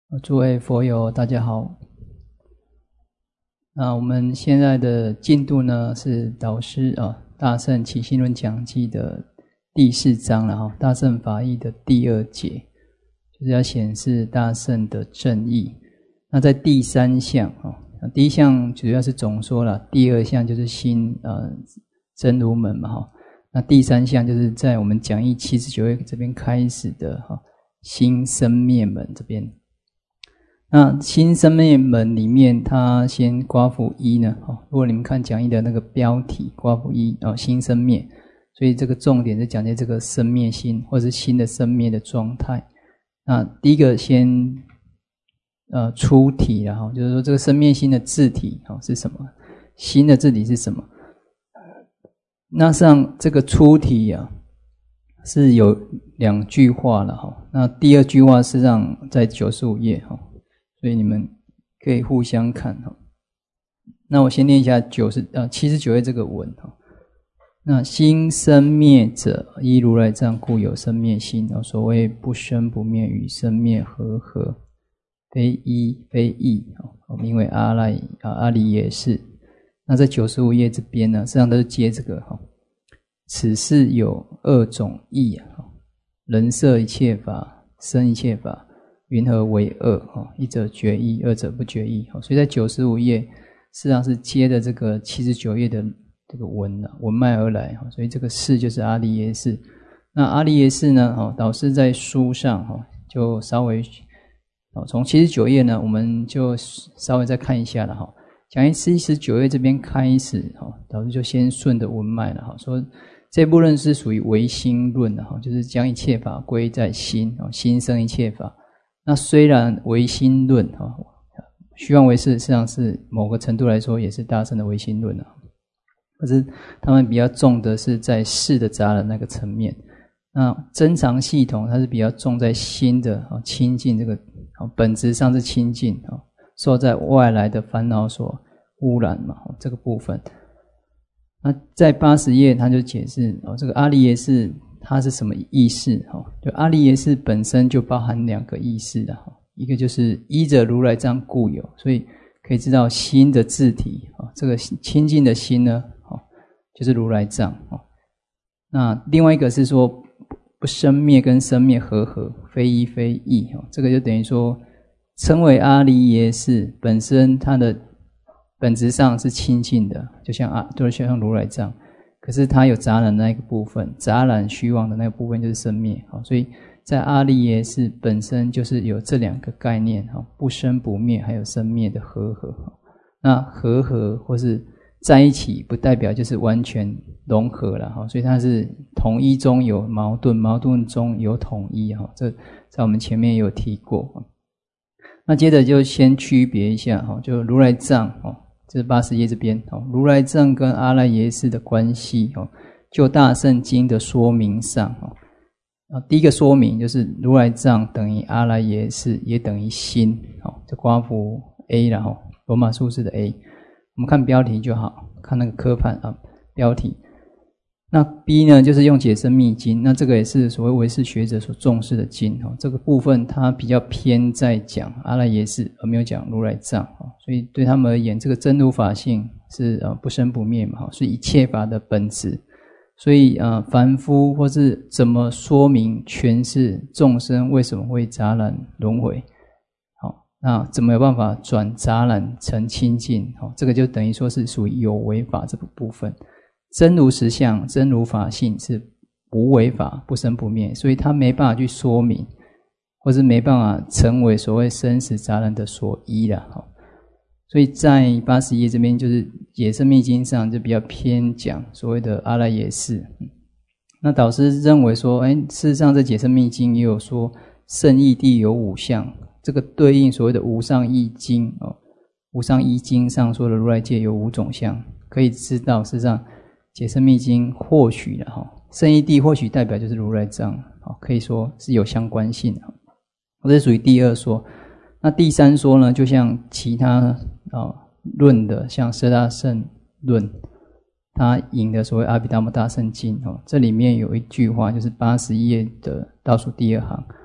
诸位佛友大家好。那我们现在的进度呢是导师大乘起信论讲记的第4章了大乘法义的第2节，就是要显示大乘的正义。那在第3项第一项主要是总说了，第2项就是心真如门嘛那第3项就是在我们讲义79页这边开始的心生灭门这边。那心生灭门里面，它先刮符一呢如果你们看讲义的那个标题刮符一心生灭，所以这个重点是讲解这个生灭心或是心的生灭的状态。那第一个先出题啦就是说这个生灭心的自体是什么，心的自体是什么。那上这个出题是有2句话了那第2句话是让在95页所以你们可以互相看那我先念一下79页这个文那心生灭者，依如来藏故有生灭心所谓不生不灭与生灭和合，非一非异名为阿赖耶识。那在95页这边呢，实际上都是接这个此事有2种义人摄一切法，生一切法，云何为2一者觉义，二者不觉义所以在95页实际上是接的这个79页的这个文脉而来所以这个事就是阿赖耶识。那阿赖耶识呢导师在书上就稍微从79页呢我们就稍微再看一下了讲义79页这边开始导师就先顺着文脉了说这部论是属于唯心论就是将一切法归在心心生一切法。那虽然唯心论虚妄唯识实际上是某个程度来说也是大乘的唯心论可是他们比较重的是在事的杂染那个层面。那真常系统它是比较重在心的清净，这个本质上是清净受在外来的烦恼所污染嘛这个部分。那在80页他就解释这个阿赖耶识它是什么意识就阿赖耶识本身就包含2个意识一个就是依着如来藏故有，所以可以知道心的自体这个清净的心呢就是如来藏那另外一个是说不生灭跟生灭和合，非一非异这个就等于说称为阿赖耶识本身它的本质上是清净的，就像如来藏，可是它有杂染的那个部分，杂染虚妄的那个部分就是生灭所以在阿赖耶识本身就是有这2个概念不生不灭还有生灭的和合。那和合或是在一起不代表就是完全融合了所以它是统一中有矛盾，矛盾中有统一这在我们前面也有提过。那接着就先区别一下就如来藏这是80页这边如来藏跟阿赖耶识的关系就大乘经的说明上第一个说明就是如来藏等于阿赖耶识也等于心这刮符 A 然后罗马数字的 A， 我们看标题就好，看那个科判标题。那 B 呢就是用解深密经，那这个也是所谓唯识学者所重视的经这个部分它比较偏在讲阿赖耶识而没有讲如来藏所以对他们而言这个真如法性是不生不灭嘛是一切法的本质。所以凡夫或是怎么说明诠释众生为什么会杂染轮回那怎么有办法转杂染成清净这个就等于说是属于有为法这个部分。真如实相真如法性是无为法不生不灭，所以他没办法去说明或是没办法成为所谓生死杂染的所依啦所以在80页这边就是解深密经上就比较偏讲所谓的阿赖耶识。那导师认为说事实上在解深密经也有说圣义谛有5相，这个对应所谓的无上义经无上义经上说的如来界有5种相，可以知道事实上解深密经或许圣义谛或许代表就是如来藏可以说是有相关性这是属于第2说。那第3说呢就像其他论的像舍大乘论他引的所谓阿毗达摩大乘经这里面有一句话就是81页的倒数第2行，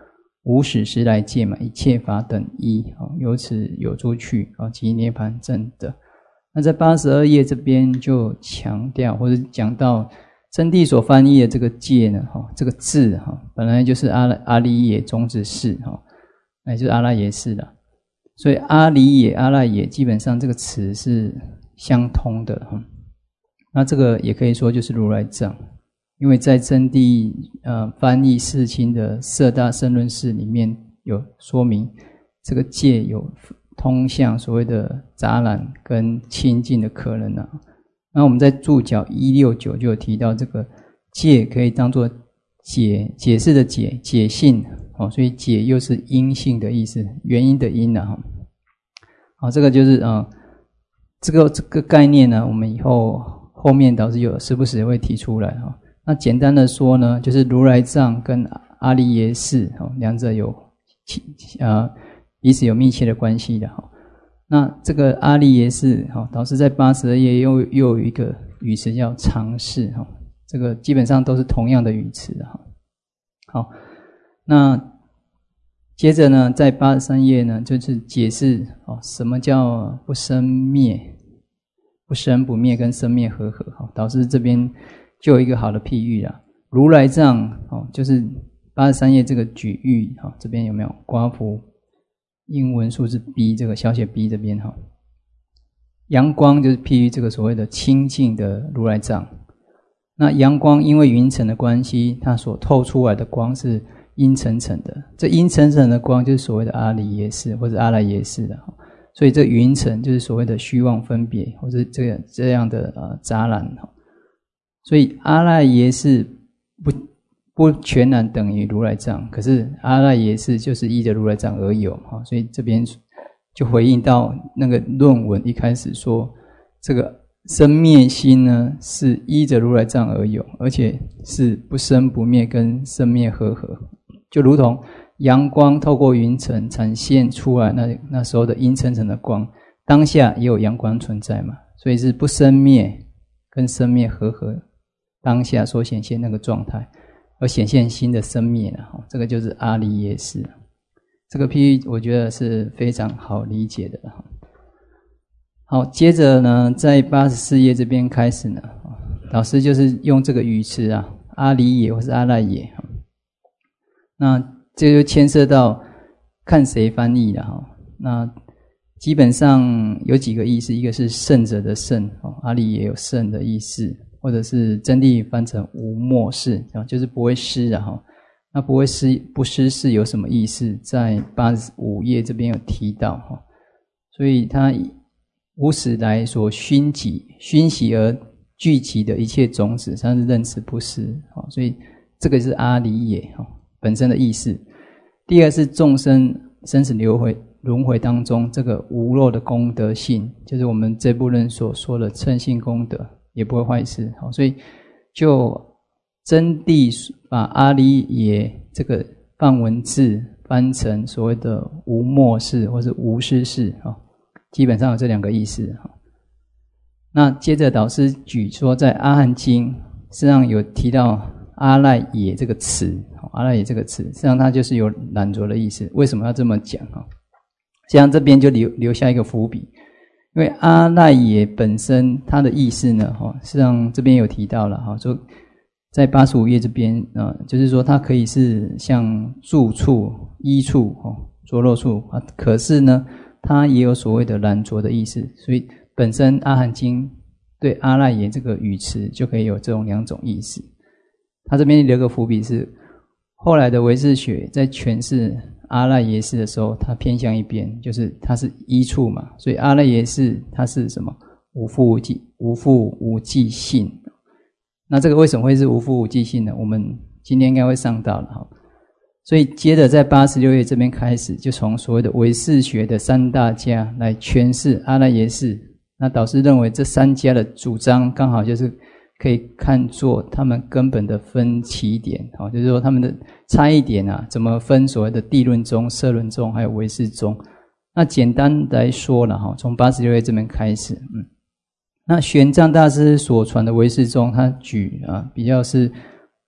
无始时来界嘛，一切法等一，由此有诸趣，即涅槃正德。那在82页这边就强调或者讲到真谛所翻译的这个界呢，这个字本来就是阿里耶种子识，那就是阿赖耶识了。所以阿里耶、阿赖耶基本上这个词是相通的。那这个也可以说就是如来藏，因为在真谛翻译世亲的色大圣论释里面有说明，这个界有通向所谓的杂染跟清净的可能啊。那我们在注脚169就有提到，这个界可以当作解释的解性，所以解又是因性的意思，原因的因啊。好，这个就是这个概念呢，我们以后面导师有时不时会提出来哈。那简单的说呢，就是如来藏跟阿里耶识两者有彼此有密切的关系的哈。那这个阿里耶识导师在82页又有一个语词叫常识哈，这个基本上都是同样的语词哈。好，那接着呢，在83页呢，就是解释什么叫不生灭、不生不灭跟生灭和合。导师这边就有一个好的譬喻啦，如来藏就是83页这个举喻这边有没有刮符英文数字 B 这个小写 B 这边阳光就是譬喻这个所谓的清净的如来藏。那阳光因为云层的关系，它所透出来的光是阴沉沉的，这阴沉沉的光就是所谓的阿里耶识或者阿赖耶识的，所以这云层就是所谓的虚妄分别或者这样的杂染。所以阿赖耶识不全然等于如来藏，可是阿赖耶识就是依着如来藏而有，所以这边就回应到那个论文一开始说，这个生灭心呢是依着如来藏而有，而且是不生不灭跟生灭和合，就如同阳光透过云层呈现出来那时候的阴沉沉的光，当下也有阳光存在嘛，所以是不生灭跟生灭和合当下所显现那个状态，而显现新的生灭了，这个就是阿里耶识。这个譬喻我觉得是非常好理解的。好，接着呢，在84页这边开始呢，老师就是用这个语词阿里耶或是阿赖耶，那这就牵涉到看谁翻译了。那基本上有几个意思，一个是圣者的圣，阿里耶有圣的意思，或者是真谛翻成无末世，就是不会失那不会失不失是有什么意思，在85页这边有提到所以它无始来所熏习而聚集的一切种子，它是认识不失，所以这个是阿里耶本身的意思。第二是众生生死轮回当中这个无漏的功德性，就是我们这部论所说的称性功德也不会坏事，所以就真谛把阿里耶这个梵文字翻成所谓的无末世或是无失世，基本上有这两个意思。那接着导师举说，在阿含经实际上有提到阿赖耶这个词，阿赖耶这个词实际上它就是有染着的意思。为什么要这么讲？实际上这边就留下一个伏笔，因为阿赖耶本身它的意思呢，实际上这边有提到了，说在85页这边就是说它可以是像住处、依处、着落处，可是呢它也有所谓的染着的意思，所以本身阿含经对阿赖耶这个语词就可以有这种两种意思。他这边留个伏笔是，后来的唯识学在诠释阿赖耶识的时候，它偏向一边，就是它是依处嘛，所以阿赖耶识它是什么？无复无记性。那这个为什么会是无复无记性呢？我们今天应该会上到了。所以接着在86页这边开始，就从所谓的唯识学的三大家来诠释阿赖耶识。那导师认为这三家的主张刚好就是可以看作他们根本的分歧点，就是说他们的差异点怎么分所谓的谛论宗、摄论宗还有唯识宗。那简单来说了，从86页这边开始，那玄奘大师所传的唯识宗，他举比较是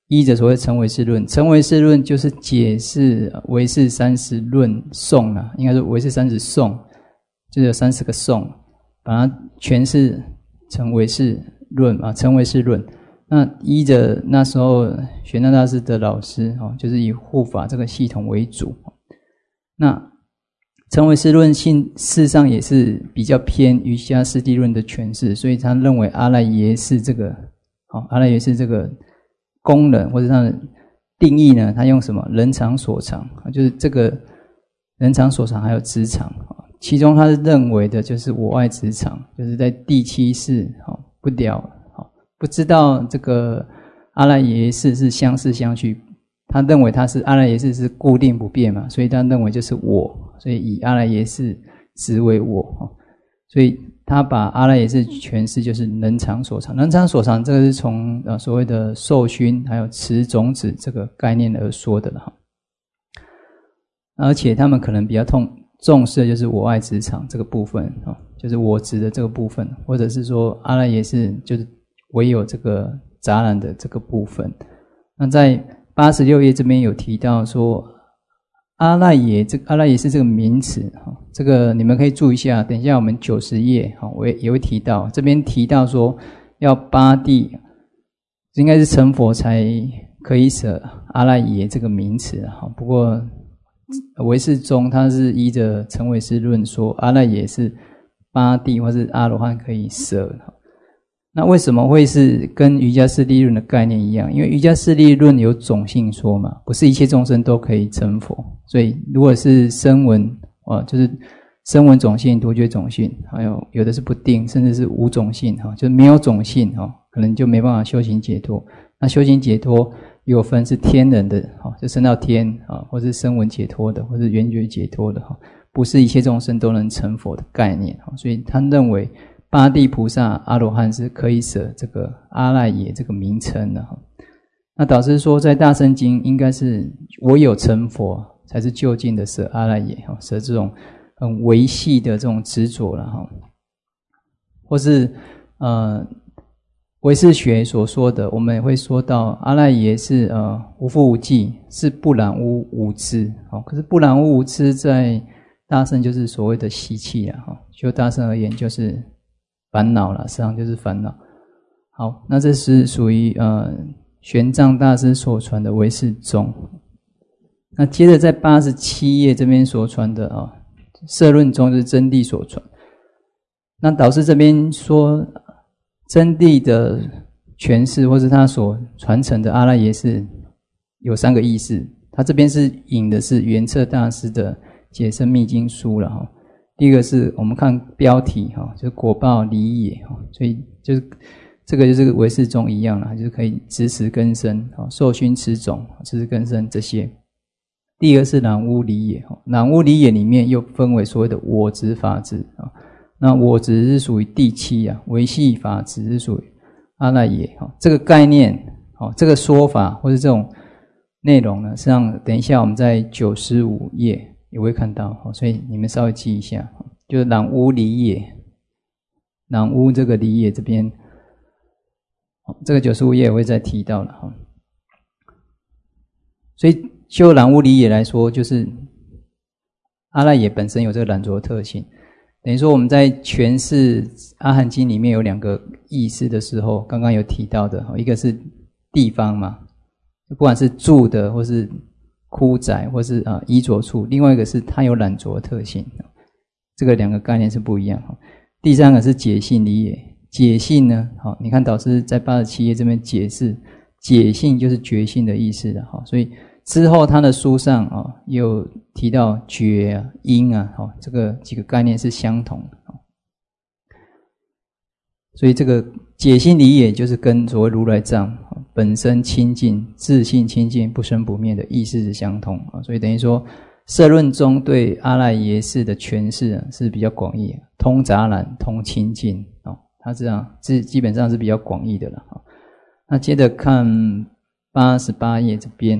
依着所谓成唯识论，成唯识论就是解释唯识30论颂啦，应该说唯识30颂，就是有30个颂，把它诠释成唯识论啊，成唯识论。那依着那时候玄奘大师的老师就是以护法这个系统为主。那成唯识论事实上也是比较偏瑜伽师地论的诠释，所以他认为阿赖耶识这个阿赖耶识这个功能或者它的定义呢，他用什么人常所常，就是这个人常所常还有执常，其中他是认为的就是我爱执常，就是在第七识不了不知道这个阿赖耶识是相似相续，他认为他是阿赖耶识是固定不变嘛，所以他认为就是我，所以以阿赖耶识执为我，所以他把阿赖耶识诠释就是人常所常。人常所常这个是从所谓的受熏还有持种子这个概念而说的了。而且他们可能比较重视的就是我爱执常这个部分，就是我执的这个部分，或者是说阿赖耶识就是唯有这个杂染的这个部分。那在86页这边有提到说阿赖耶识这个名词，这个你们可以注意一下，等一下我们90页我也会提到，这边提到说要八地应该是成佛才可以舍阿赖耶这个名词，不过唯识中它是依着成唯识论说阿赖耶是八地或是阿罗汉可以舍。那为什么会是跟瑜伽师地论的概念一样？因为瑜伽师地论有种性说嘛，不是一切众生都可以成佛，所以如果是声闻就是声闻种性、独觉种性，还有的是不定，甚至是无种性，就是没有种性，可能就没办法修行解脱。那修行解脱有分是天人的，就升到天，或是声闻解脱的，或是缘觉解脱的，不是一切众生都能成佛的概念。所以他认为八地菩萨阿罗汉是可以舍这个阿赖耶这个名称的。那导师说在大乘经应该是我有成佛才是就近的舍阿赖耶，舍这种很维系的这种执着了，或是唯识学所说的，我们也会说到阿赖耶是无覆无记，是不染污无痴。可是不染污无痴在大乘就是所谓的习气啦，就大乘而言就是烦恼啦，实际上就是烦恼。好，那这是属于玄奘大师所传的唯识宗。那接着在87页这边所传的摄论中就是真谛所传。那导师这边说真谛的诠释或是他所传承的阿赖耶识有3个意思，他这边是引的是圆彻大师的解深密经书了。第一个是我们看标题就是果报离也，所以就是这个就是唯识宗一样啦，就是可以执持根身，受熏持种，执持根身这些。第二个是染污离也，染污离也里面又分为所谓的我执法执，那我执是属于第7维系法执是属于阿赖耶。这个概念这个说法或是这种内容呢，实际上等一下我们在95页也会看到，所以你们稍微记一下，就是染污离也，染污这个离也这边这个95页也会再提到了。所以就染污离也来说，就是阿赖耶本身有这个染浊特性，等于说我们在诠释阿含经里面有2个意思的时候，刚刚有提到的，一个是地方嘛，不管是住的或是枯宅或是衣着处，另外一个是它有染浊特性，这个2个概念是不一样。第3个是解性离也，解性呢，你看导师在87页这边解释解性就是觉性的意思的，所以之后他的书上也有提到觉因这个几个概念是相同的，所以这个解性离也就是跟所谓如来藏本身清净自性清净不生不灭的意思是相同，所以等于说摄论中对阿赖耶识的诠释是比较广义，通杂染通清净，它这样基本上是比较广义的了。那接着看88页这边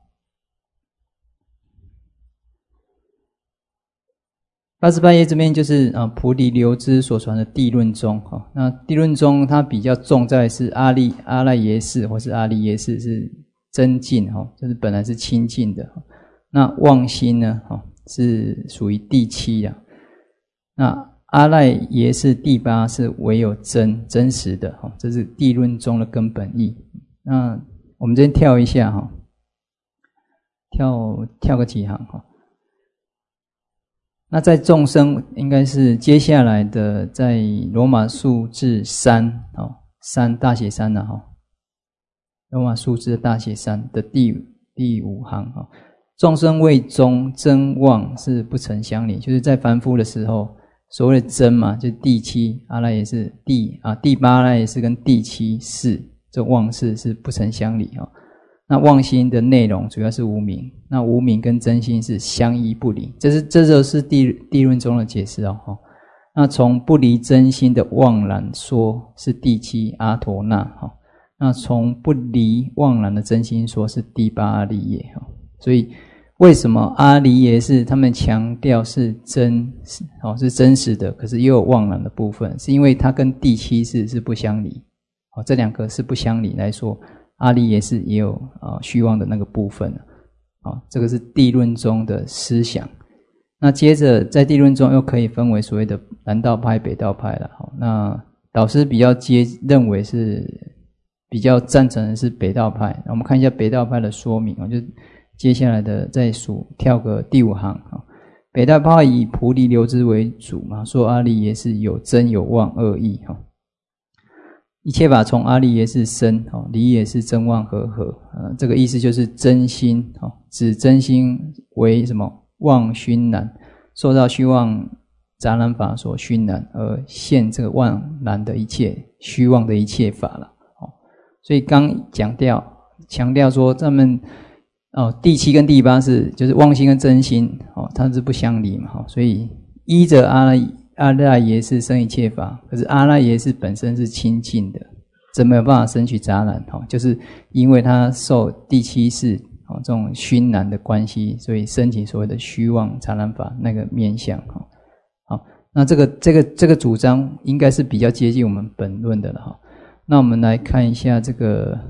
88页这边就是菩提流支所传的地论宗。那地论宗它比较重在是阿赖耶识或是阿利耶识是增进就是本来是清净的。那妄心呢是属于第七啊。那阿赖耶是第八，是唯有真实的这是谛论中的根本义。那我们这边跳一下跳个几行那在众生应该是接下来的，在罗马数字3大写3罗马数字的大写3的第5行众生为中真妄是不成相离，就是在凡夫的时候，所谓的真嘛，就是第七阿赖耶识第八阿赖耶识跟第七识，这妄识是不成相离那妄心的内容主要是无明，那无明跟真心是相依不离，这就是谛论中的解释那从不离真心的妄然说是第七阿陀那那从不离妄然的真心说是第八阿利耶所以为什么阿利耶是他们强调是是真实的，可是又有妄然的部分，是因为它跟第七识是不相离这两个是不相离来说，阿利耶识也有虚妄的那个部分这个是谛论中的思想。那接着在谛论中又可以分为所谓的南道派北道派了那导师比较认为是比较赞成的是北道派。我们看一下北道派的说明就接下来的再跳个第5行北道派以菩提流支为主嘛，说阿利耶识有真有妄二义一切法从阿利耶识生离也是真妄和合这个意思就是真心指真心为什么妄熏染，受到虚妄杂染法所熏染，而现这个妄然的一切虚妄的一切法了所以刚强调说他们第七跟第八是就是妄心跟真心它是不相离嘛所以依着阿赖耶识生一切法，可是阿赖耶识本身是清净的，怎么有办法生取杂染就是因为它受第七识这种熏染的关系，所以升起所谓的虚妄杂染法那个面相那这个主张应该是比较接近我们本论的了那我们来看一下这个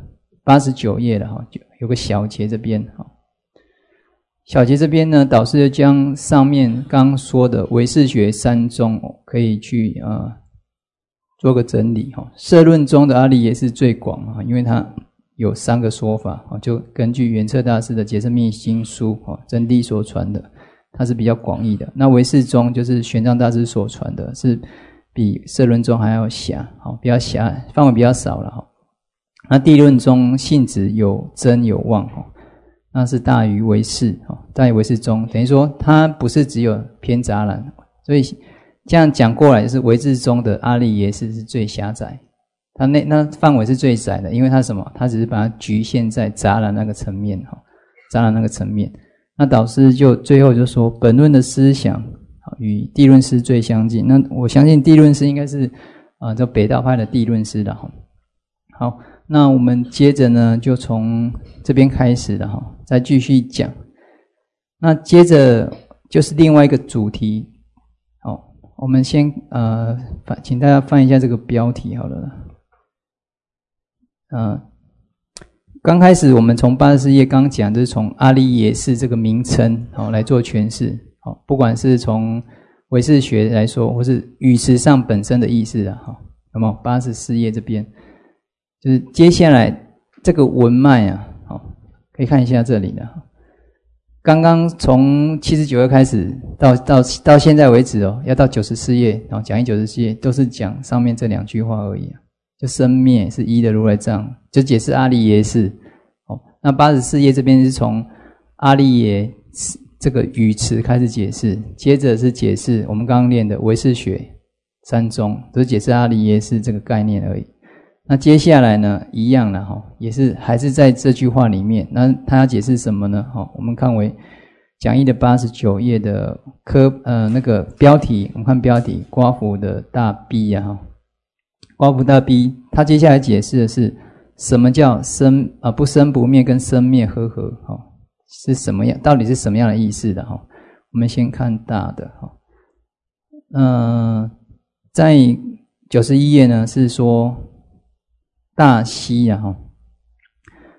89页了有个小节这边小节这边呢，导师就将上面刚说的唯识学3宗可以去做个整理摄论中的阿利耶是最广因为它有3个说法就根据圆彻大师的解深密经书真谛所传的，它是比较广义的。那唯识中就是玄奘大师所传的，是比摄论中还要狭比较狭，范围比较少了那谛论中性质有真有妄那是大于唯识大于唯识中，等于说它不是只有偏杂染，所以这样讲过来是唯识中的阿利耶识是最狭窄，它那范围是最窄的，因为它什么？它只是把它局限在杂染那个层面杂染那个层面。那导师就最后就说本论的思想与谛论师最相近，那我相信谛论师应该是这北道派的谛论师的好，那我们接着呢就从这边开始了再继续讲。那接着就是另外一个主题我们先请大家翻一下这个标题好了刚开始我们从84页刚讲，就是从阿利耶识这个名称来做诠释不管是从唯识学来说，或是语词上本身的意思有没有84页这边就是接下来这个文脉可以看一下这里的刚刚从79页开始到现在为止要到94页讲义94页都是讲上面这2句话而已就生灭是一的如来藏，就解释阿利耶识那84页这边是从阿利耶这个语词开始解释，接着是解释我们刚刚练的唯识学3宗，都是解释阿利耶识这个概念而已。那接下来呢一样了也是还是在这句话里面，那他要解释什么呢我们看为讲义的89页的那个标题，我们看标题刮胡的大逼刮胡大逼，他接下来解释的是什么叫不生不灭跟生灭合是什么样，到底是什么样的意思的我们先看大的在91页呢是说大希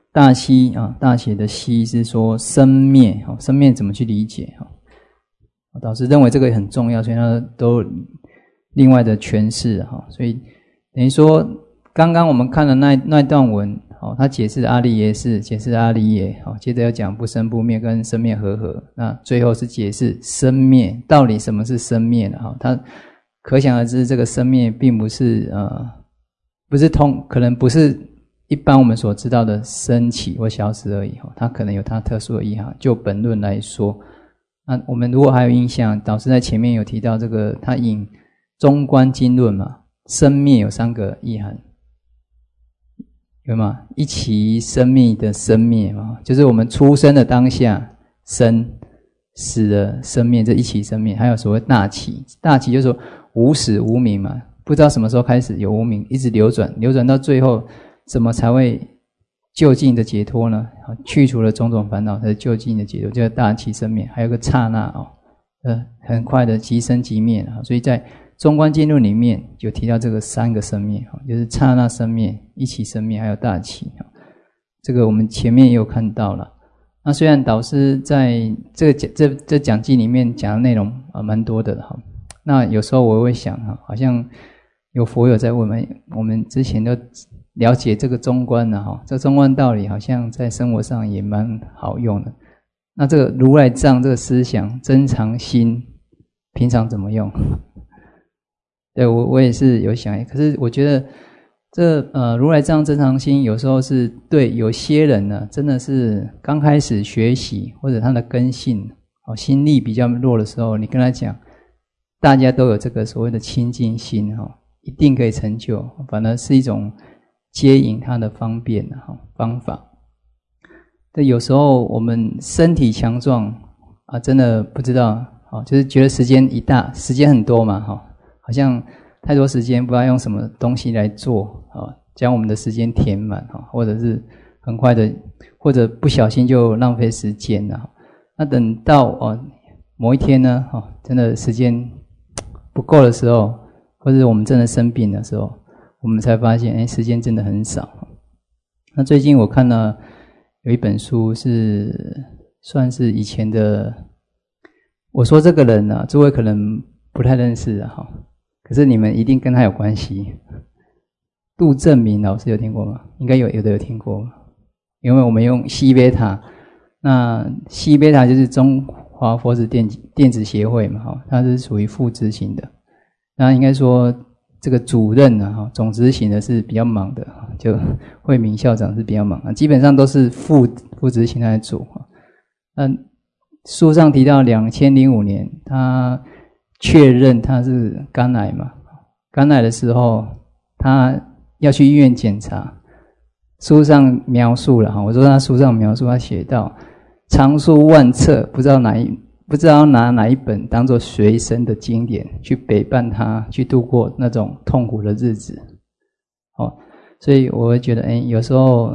大希啊，大写的希是说生灭，生灭怎么去理解？导师认为这个也很重要，所以他都另外的诠释哈。所以等于说，刚刚我们看的那段文，他解释阿利耶识，解释阿利耶，接着要讲不生不灭跟生灭和合，那最后是解释生灭，到底什么是生灭呢？他可想而知，这个生灭并不是可能不是一般我们所知道的升起或消失而已，它可能有它特殊的意涵。就本论来说，那我们如果还有印象，导师在前面有提到这个，他引中观经论嘛，生灭有3个意涵，有吗？一期生灭的生灭嘛，就是我们出生的当下生，死的生灭，这一期生灭。还有所谓大期，大期就是说无始无明嘛，不知道什么时候开始有无明，一直流转到最后，怎么才会究竟的解脱呢？去除了种种烦恼才是究竟的解脱，叫大期生灭。还有个刹那很快的即生即灭。所以在中观经论里面有提到这个3个生灭，就是刹那生灭、一期生灭还有大期。这个我们前面也有看到了。那虽然导师在这讲记里面讲的内容蛮多的，那有时候我会想，好像有佛友在问我们之前都了解这个中观了，这中观道理好像在生活上也蛮好用的。那这个如来藏这个思想增长心平常怎么用？对，我也是有想，可是我觉得这如来藏增长心有时候是对有些人呢，真的是刚开始学习或者他的根性心力比较弱的时候，你跟他讲大家都有这个所谓的清净心一定可以成就，反而是一种接引他的方便方法。对，有时候我们身体强壮真的不知道就是觉得时间很多嘛好像太多时间不知道用什么东西来做将我们的时间填满或者是很快的，或者不小心就浪费时间了。那等到某一天呢真的时间不够的时候，或者我们真的生病的时候，我们才发现时间真的很少。那最近我看到有一本书是算是以前的，我说这个人诸位可能不太认识可是你们一定跟他有关系。杜正明老师有听过吗？应该有的有听过，因为我们用西贝塔，那西贝塔就是中华佛子电子协会嘛它是属于副执行的。那应该说这个主任总执行的是比较忙的，就慧明校长是比较忙基本上都是副执行来做。那书上提到2005年他确认他是肝癌嘛，肝癌的时候他要去医院检查，书上描述了我说他书上描述，他写到长书万册，不知道拿哪一本当作随身的经典去陪伴他去度过那种痛苦的日子所以我会觉得有时候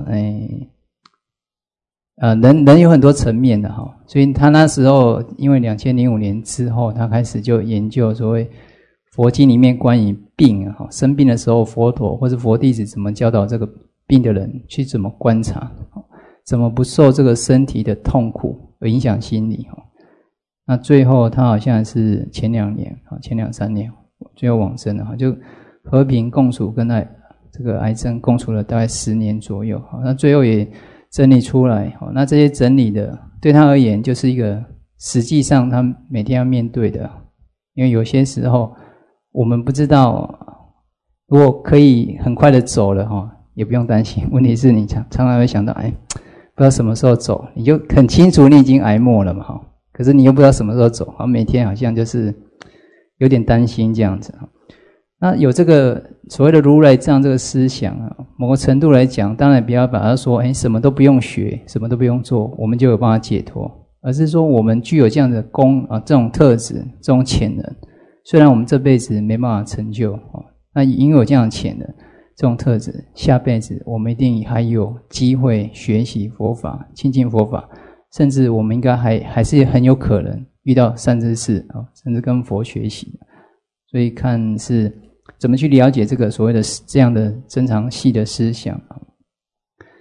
人有很多层面的所以他那时候因为2005年之后他开始就研究所谓佛经里面关于病生病的时候佛陀或是佛弟子怎么教导这个病的人去怎么观察，怎么不受这个身体的痛苦而影响心理那最后他好像是前2-3年最后往生了就和平共处，跟这个癌症共处了大概10年左右那最后也整理出来那这些整理的对他而言就是一个实际上他每天要面对的。因为有些时候我们不知道，如果可以很快的走了也不用担心，问题是你常常会想到不知道什么时候走，你就很清楚你已经癌末了嘛可是你又不知道什么时候走每天好像就是有点担心这样子那有这个所谓的如来藏这个思想某个程度来讲，当然不要把它说什么都不用学，什么都不用做，我们就有办法解脱，而是说我们具有这样的这种特质，这种潜能，虽然我们这辈子没办法成就那因为有这样的潜能这种特质，下辈子我们一定还有机会学习佛法，亲近佛法，甚至我们应该还是很有可能遇到善知识甚至跟佛学习。所以看是怎么去了解这个所谓的这样的增长系的思想。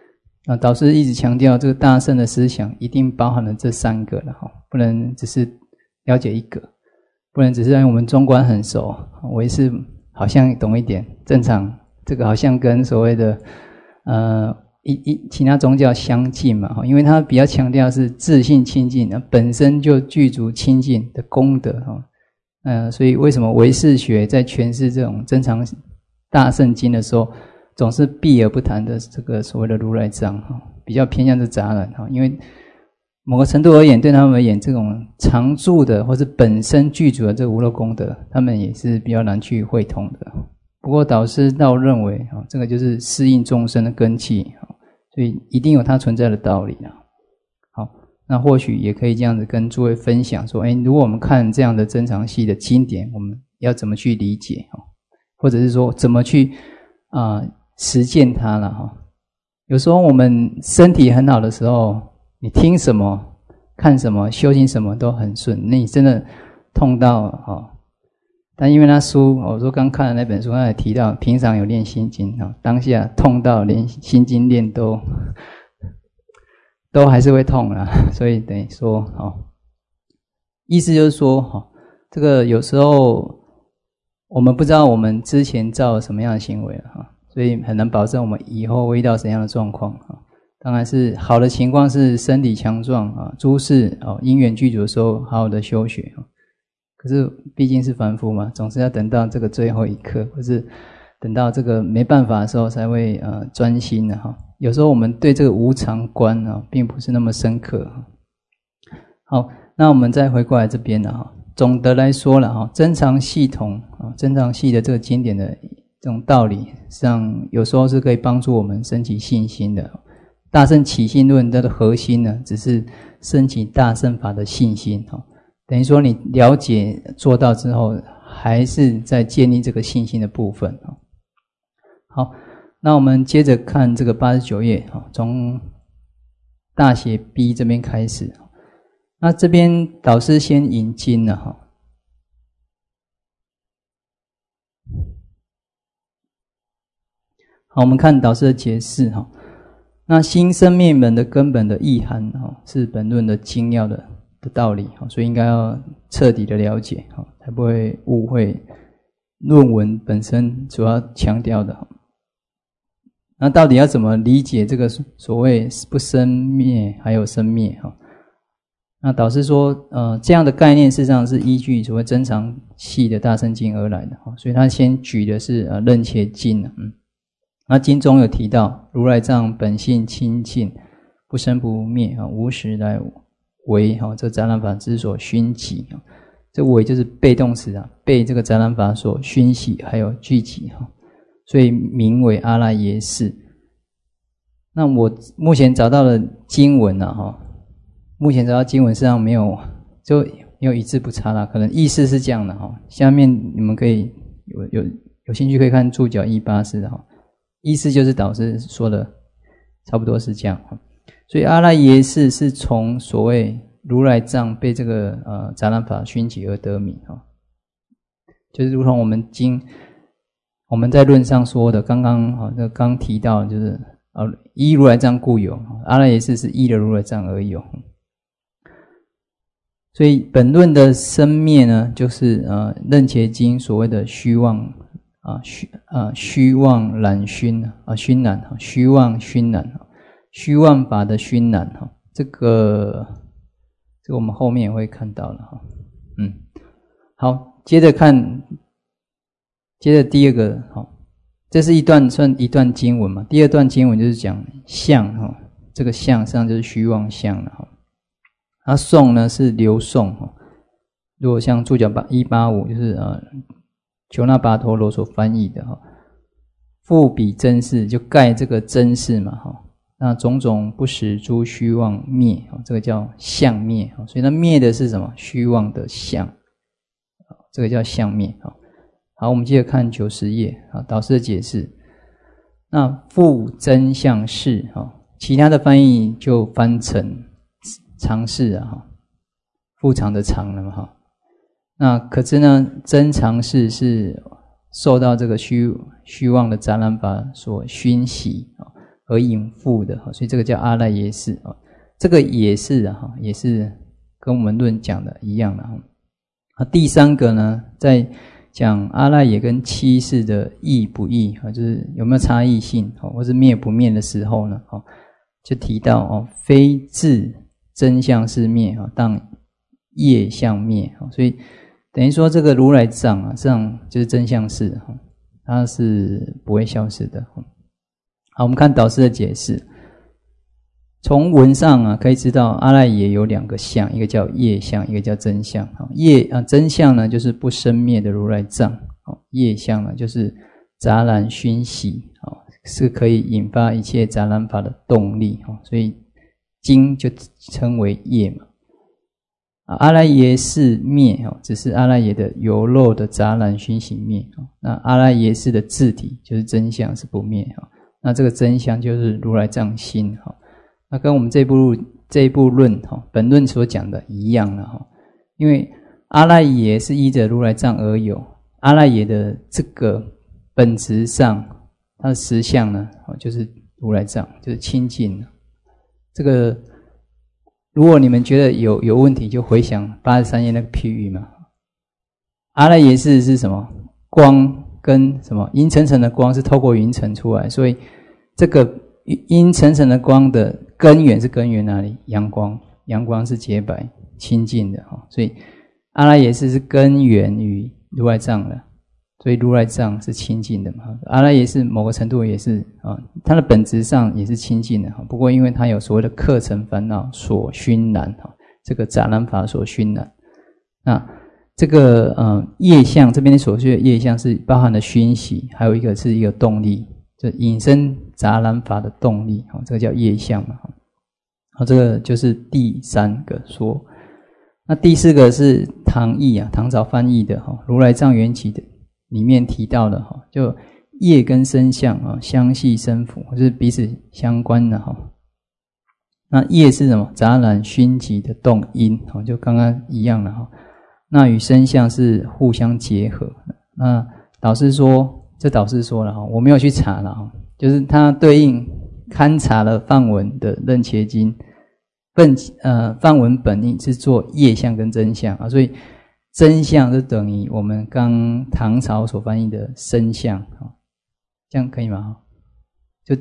导师一直强调这个大乘的思想一定包含了这3个了，不能只是了解一个，不能只是让我们中观很熟，唯识好像懂一点，正常这个好像跟所谓的其他宗教相近嘛，因为它比较强调是自性清净，本身就具足清净的功德，所以为什么唯识学在诠释这种真常大乘经的时候，总是避而不谈的这个所谓的如来藏，比较偏向这杂染，因为某个程度而言，对他们而言，这种常住的或是本身具足的这个无漏功德，他们也是比较难去会通的。不过导师倒认为，这个就是适应众生的根器，所以一定有它存在的道理。好，那或许也可以这样子跟诸位分享说，如果我们看这样的真常系的经典，我们要怎么去理解，或者是说怎么去实践它了。有时候我们身体很好的时候，你听什么看什么修行什么都很顺，那你真的痛到但因为那书我说刚看的那本书，他也提到平常有练心经，当下痛到连心经练都还是会痛啦，所以等于说意思就是说这个有时候我们不知道我们之前造了什么样的行为了，所以很难保证我们以后会遇到什么样的状况。当然是好的情况是身体强壮诸事因缘具足的时候好好的修学，可是毕竟是凡夫嘛，总是要等到这个最后一刻，或是等到这个没办法的时候才会专心的有时候我们对这个无常观并不是那么深刻。好，那我们再回过来这边总的来说了真常系统真常系的这个经典的这种道理，实际上有时候是可以帮助我们升起信心的。大乘起信论的核心呢，只是升起大乘法的信心，等于说你了解做到之后，还是在建立这个信心的部分。好，那我们接着看这个89页，从大写 B 这边开始。那这边导师先引经了好，我们看导师的解释那心生灭门的根本的意涵是本论的精要的道理，所以应该要彻底的了解，才不会误会论文本身主要强调的。那到底要怎么理解这个所谓不生灭还有生灭？那导师说这样的概念事实上是依据所谓真常系的大乘经而来的，所以他先举的是楞伽经。那经中有提到如来藏本性清净，不生不灭，无始来为这杂染法之所熏起，这为就是被动词被这个杂染法所熏习还有聚集，所以名为阿赖耶识。那我目前找到的经文目前找到经文实际上没有一字不差啦，可能意思是这样的下面你们可以有兴趣可以看注脚184的意思就是导师说的差不多是这样。所以阿赖耶识是从所谓如来藏被这个杂染法熏起而得名，就是如同我们在论上说的，刚提到就是依如来藏故有，阿赖耶识是依了如来藏而有。所以本论的生灭呢，就是楞伽经所谓的虚妄虚妄染熏熏染，虚妄熏染，虚妄法的熏染，这个我们后面也会看到了好，接着第二个这是算一段经文嘛。第二段经文就是讲相这个相实际上就是虚妄相了那颂呢是流颂如果像注脚185就是求那跋陀罗所翻译的复比真事，就盖这个真事嘛那种种不实诸虚妄灭，这个叫相灭，所以它灭的是什么？虚妄的相，这个叫相灭。好，我们接着看90页导师的解释。那复真相事其他的翻译就翻成常事复常的常了嘛那可知呢，真常事是受到这个虚妄的杂染法所熏习， 而隐覆的，所以这个叫阿赖耶识。这个也是也是跟我们论讲的一样的。第三个呢，在讲阿赖耶跟七识的异不异，就是有没有差异性，或是灭不灭的时候呢，就提到非自真相是灭，当业相灭。所以等于说这个如来藏实际上就是真相是，它是不会消失的。好，我们看导师的解释。从文上可以知道阿赖耶有两个相，一个叫业相，一个叫真相。真相呢就是不生灭的如来藏，业相呢就是杂染熏习，是可以引发一切杂染法的动力，所以经就称为业嘛。阿赖耶识灭，只是阿赖耶的有漏的杂染熏习灭，那阿赖耶识的自体就是真相是不灭，那这个真相就是如来藏心。那跟我们这一部论本论所讲的一样了，因为阿赖耶是依着如来藏而有，阿赖耶的这个本质上它的实相呢就是如来藏，就是清净。这个如果你们觉得有问题，就回想83页那个譬喻嘛。阿赖耶识是什么？光跟什么？阴沉沉的光是透过云层出来，所以这个阴沉沉的光的根源是根源哪里？阳光，阳光是洁白清净的，所以阿赖耶识是根源于如来藏的，所以如来藏是清净的嘛。阿赖耶识某个程度也是它的本质上也是清净的，不过因为它有所谓的客尘烦恼所熏染，这个杂染法所熏染。那这个业相这边所说的业相是包含了熏习，还有一个是一个动力，就引生杂染法的动力，这个叫业相嘛。这个就是第三个说。那第四个是唐译唐朝翻译的如来藏缘起的里面提到的就业跟身相相系生辅，就是彼此相关的那业是什么？杂染熏习的动因，就刚刚一样的那与身相是互相结合。那导师说，这导师说了我没有去查了就是他对应勘察了梵文的楞伽经，梵文本意是做业相跟真相所以真相就等于我们刚唐朝所翻译的身相，这样可以吗？就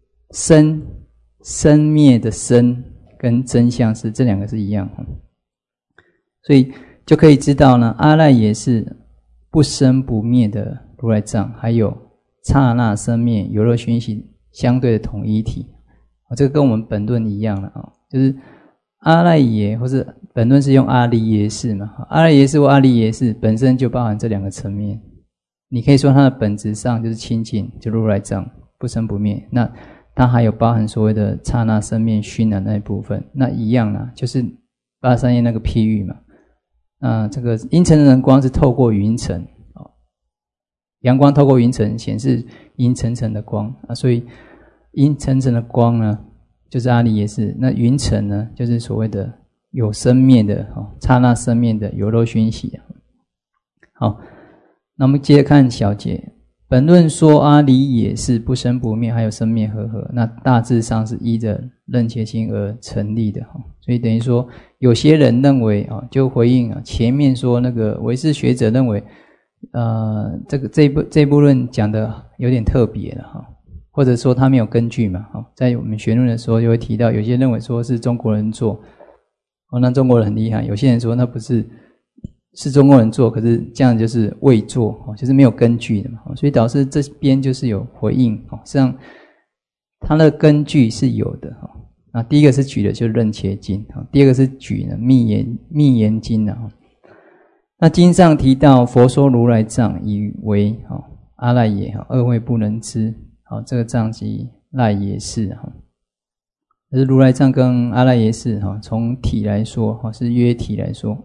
生灭的生跟真相是这两个是一样，所以就可以知道呢，阿赖耶是不生不灭的如来藏，还有刹那生灭有漏熏习相对的统一体。这个跟我们本论一样了就是阿赖耶或是本论是用阿利耶识嘛，阿赖耶识或阿利耶识本身就包含这两个层面。你可以说它的本质上就是清净，就如来藏不生不灭，那它还有包含所谓的刹那生灭熏染那一部分，那一样就是83页那个譬喻嘛。这个阴沉沉的光是透过云层，阳光透过云层显示阴沉沉的光所以阴沉沉的光呢就是阿利耶识，那云层呢就是所谓的有生灭的刹那生灭的有漏熏习。好，那我们接着看小节。本论说阿离也是不生不灭，还有生灭和合，那大致上是依着楞伽经而成立的，所以等于说有些人认为就回应前面说那个唯识学者认为这部论讲的有点特别了或者说他没有根据嘛在我们学论的时候就会提到有些认为说是中国人做那中国人很厉害，有些人说那不是是中国人做，可是这样就是伪做就是没有根据的嘛所以导致这边就是有回应实际上它的根据是有的那第一个是举的就是楞伽经第二个是举呢密言经那经上提到佛说如来藏以为阿赖耶二位不能知这个藏即赖耶识可是如来藏跟阿赖耶识从体来说是约体来说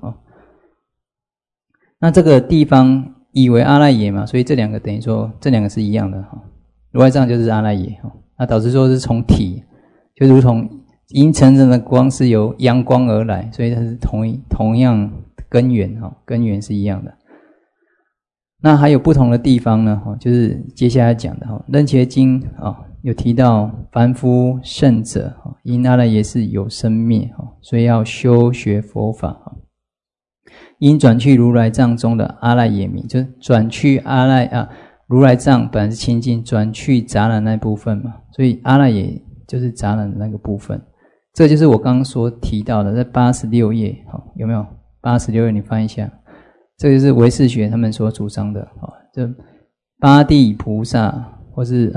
那这个地方以为阿赖耶嘛，所以这两个等于说这两个是一样的如来藏就是阿赖耶那导致说是从体，就如同阴沉沉的光是由阳光而来，所以它是同样根源根源是一样的。那还有不同的地方呢就是接下来讲的楞伽经有提到凡夫圣者因阿赖耶识有生灭，所以要修学佛法，因转去如来藏中的阿赖耶名，就是转去如来藏本来是清净，转去杂染那部分嘛，所以阿赖耶就是杂染的那个部分。这就是我刚刚所提到的，在86页，有没有？86页你翻一下，这就是唯识学他们所主张的，这八地菩萨或是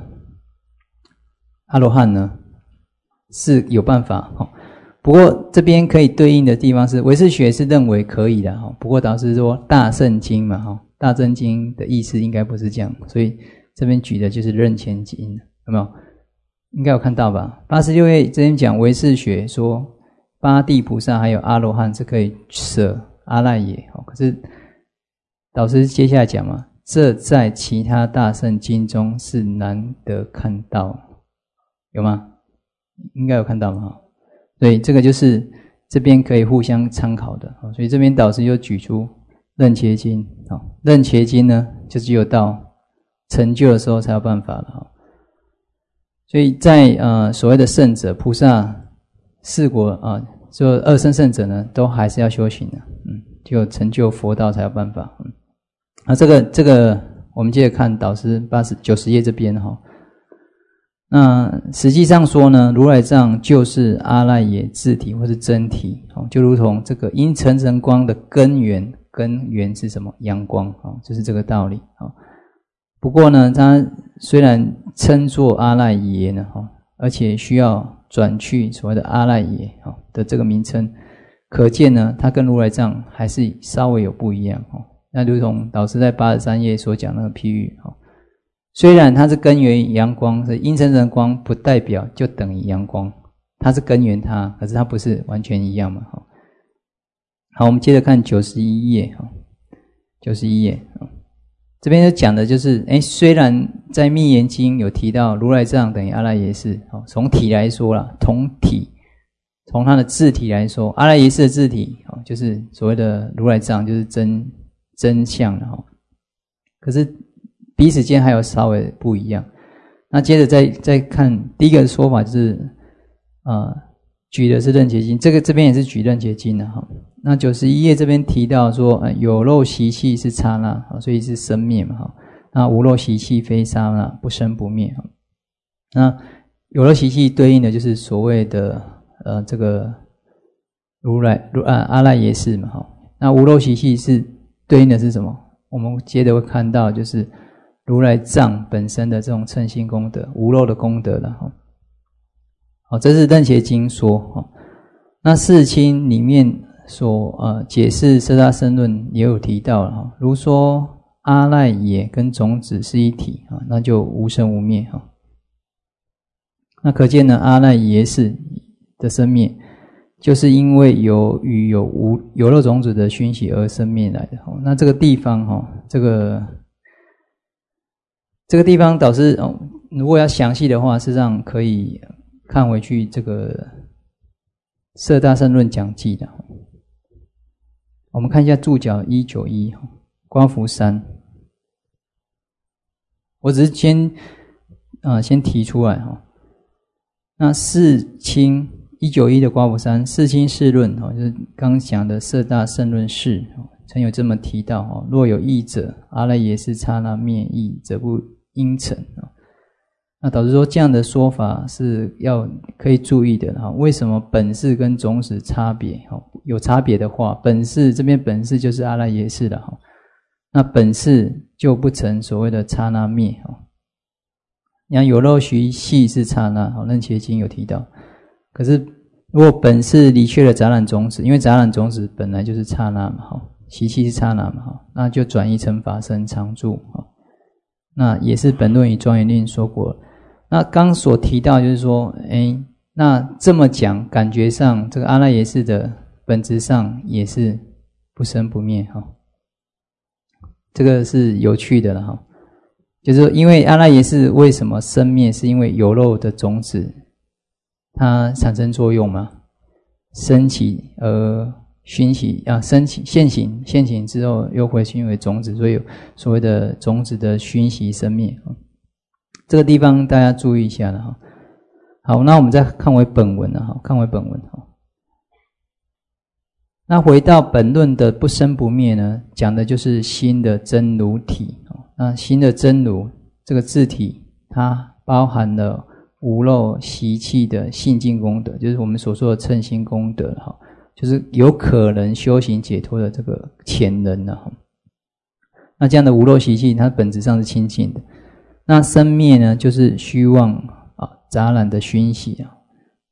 阿罗汉呢是有办法，不过这边可以对应的地方是唯识学是认为可以的，不过导师说大圣经嘛，大正经的意思应该不是这样，所以这边举的就是任前经，有没有？应该有看到吧？86页这边讲唯识学说八地菩萨还有阿罗汉是可以舍阿赖耶，可是导师接下来讲嘛，这在其他大圣经中是难得看到，有吗？应该有看到嘛？所以这个就是这边可以互相参考的，所以这边导师又举出任伽经，任伽经呢就只有到成就的时候才有办法了。所以在所谓的圣者菩萨四果就二圣圣者呢都还是要修行的，就成就佛道才有办法。这个我们接着看导师90页这边哈。那实际上说呢，如来藏就是阿赖耶自体或是真体，就如同这个因层层光的根源是什么？阳光，就是这个道理。不过呢，它虽然称作阿赖耶呢，而且需要转去所谓的阿赖耶的这个名称，可见呢，它跟如来藏还是稍微有不一样。那如同导师在83页所讲那个譬喻，虽然它是根源于阳光，是阴层层光不代表就等于阳光，它是根源它，可是它不是完全一样嘛。好，我们接着看91页，91页。这边就讲的就是虽然在密严经有提到如来藏等于阿赖耶识，从体来说啦，从它的自体来说，阿赖耶识的自体就是所谓的如来藏，就是真相了。可是彼此间还有稍微不一样。那接着再看第一个说法，就是举的是任伽经，这边也是举任伽经的哈。那91页这边提到说，有漏习气是刹那，所以是生灭嘛哈。那无漏习气非刹那，不生不灭哈。那有漏习气对应的就是所谓的这个阿赖耶识嘛哈。那无漏习气是对应的是什么？我们接着会看到就是如来藏本身的这种称心功德，无漏的功德了哈。好，这是任伽经说。那世亲里面所解释色大乘论也有提到了，如说阿赖耶跟种子是一体，那就无生无灭。那可见呢，阿赖耶识的生灭就是因为有漏种子的熏习而生灭来的。那这个地方这个地方导师如果要详细的话，事实上可以看回去这个色大乘论讲记的。我们看一下注脚191，刮符3。我只是先提出来哈。那世亲191的刮符3，世亲释论就是刚讲的色大乘论释，曾有这么提到若有异者，阿赖耶识刹那灭异，则不应成。那导致说这样的说法是可以注意的哈。为什么本识跟种子差别？有差别的话，本识这边本识就是阿赖耶识了哈。那本识就不成所谓的刹那灭哈。你看有漏习气是刹那，任伽经有提到。可是如果本识离去了杂染种子，因为杂染种子本来就是刹那嘛哈，习气是刹那嘛哈，那就转移成法身常住哈。那也是本论与庄严令说过了。那刚所提到就是说，那这么讲，感觉上这个阿赖耶识的本质上也是不生不灭哈。这个是有趣的了哈。就是说因为阿赖耶识为什么生灭，是因为有漏的种子它产生作用嘛，升起熏习升起现行之后又回熏为种子，所以有所谓的种子的熏习生灭。 这个地方大家注意一下了哈。好，那我们再看回本文了哈，看回本文哈。那回到本论的不生不灭呢，讲的就是心的真如体。那心的真如这个自体，它包含了无漏习气的性净功德，就是我们所说的称心功德哈，就是有可能修行解脱的这个潜能了哈。那这样的无漏习气，它本质上是清净的。那生灭呢，就是虚妄杂染的熏习啊。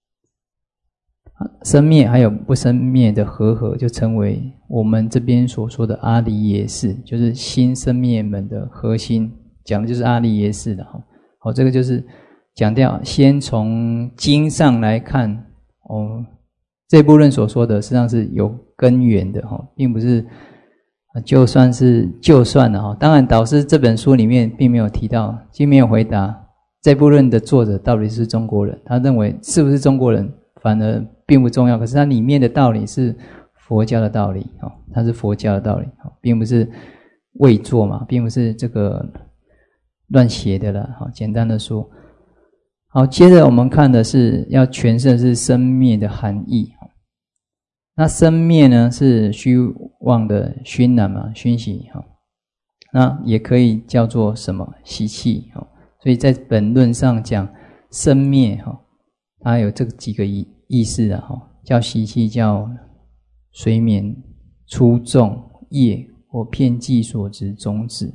生灭还有不生灭的合就成为我们这边所说的阿离耶识，就是心生灭门的核心，讲的就是阿离耶识的哈。好，这个就是讲掉，先从经上来看这部论所说的实际上是有根源的哈，并不是就算了哈。当然导师这本书里面并没有提到，并没有回答这部论的作者到底是中国人，他认为是不是中国人反而并不重要，可是它里面的道理是佛教的道理，它是佛教的道理，并不是伪作嘛，并不是这个乱写的了。简单的说，好，接着我们看的是要诠释的是生灭的含义。那生灭呢是虚妄的熏染嘛，熏习，那也可以叫做什么习气。所以在本论上讲生灭它有这几个意思叫习气，叫随眠、粗重、业或遍计所执种子。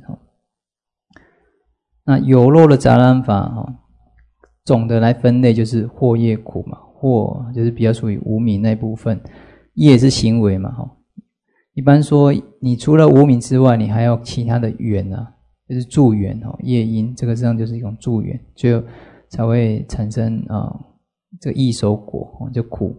那有漏的杂染法总的来分类就是惑业苦嘛，惑就是比较属于无明那部分，业是行为嘛。一般说你除了无明之外，你还有其他的缘就是助缘业因，这个实际上就是一种助缘，所以才会产生这个异熟果就苦。